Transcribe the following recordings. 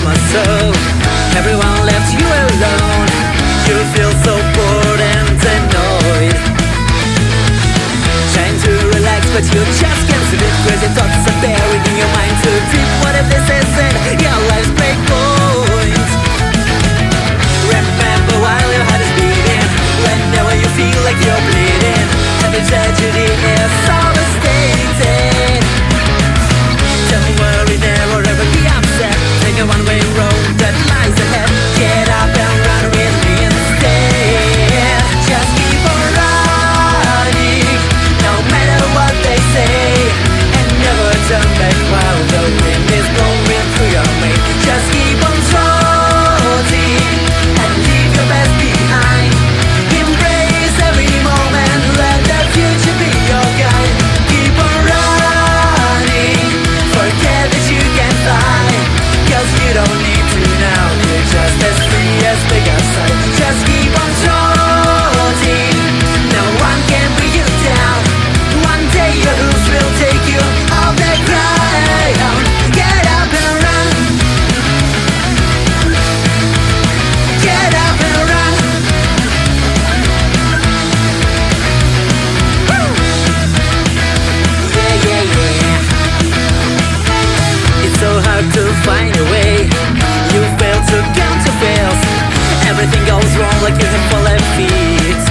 summer so everyone left you alone. You feel so bored and annoyed, trying to relax but you just can't sleep. Crazy thoughts are buried in your mind too deep. What if this isn't your life's break point? Remember while your heart is beating, whenever you feel like you're bleeding, every tragedy is overstated. Don't worry, never ever be upset. Take a one-way road that lies ahead. Get up and run with me instead. Just keep on running, no matter what they say, and never turn back while the wind is blowing through your mane. Just keep on trotting and leave your past behind. Embrace every moment, let the future be your guide. Keep on running, forget that you can fly, 'cause you don't need to now. You're just as free as the outside. Just keep on trotting, no one can bring you down. One day your hooves will take you off the ground. Get up and run, get up and run. Woo! Yeah, yeah, yeah. It's so hard to find a way. You fail to count your fails. Everything goes wrong like you have fallen feet.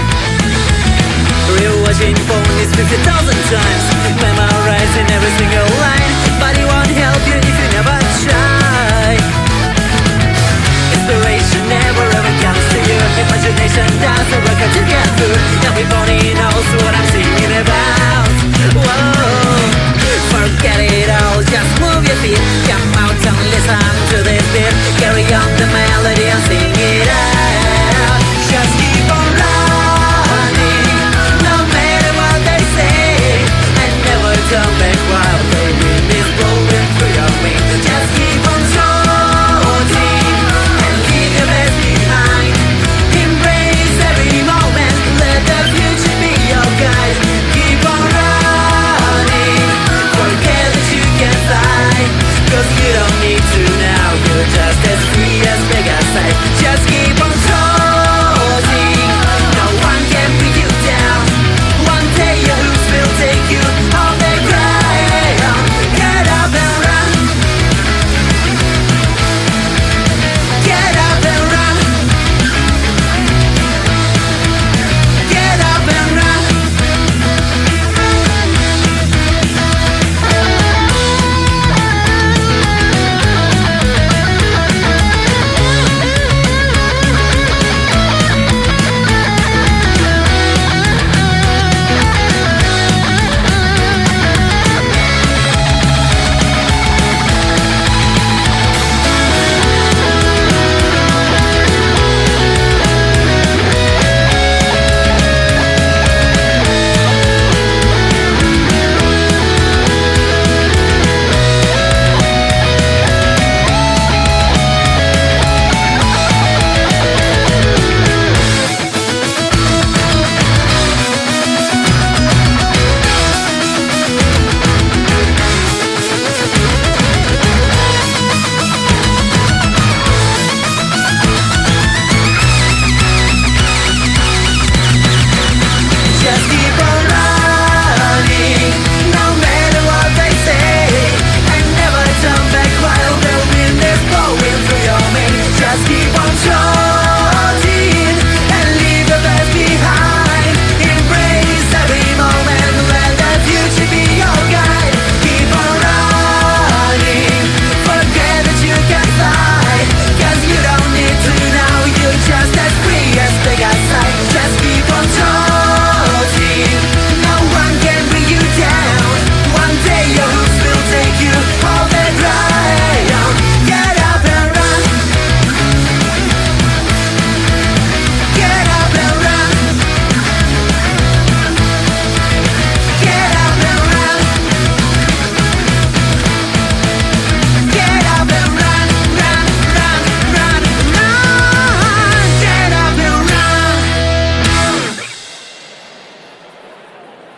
Rewatching ponies 50,000 times, memorizing every single line, but it won't help you if you never try. Inspiration never ever comes to you. Imagination doesn't work out to get through. Everybody knows what I'm singing about. Whoa, forget it all, just move your feet. Come out and listen to this beat. Carry on the melody and sing it out. Just keep on running, no matter what they say, and never turn back while the wind is blowing through your mane. Just keep on trotting and leave your past behind. Embrace every moment, let the future be your guide. Keep on running, forget that you can fly, 'cause you don't need to now. You're just as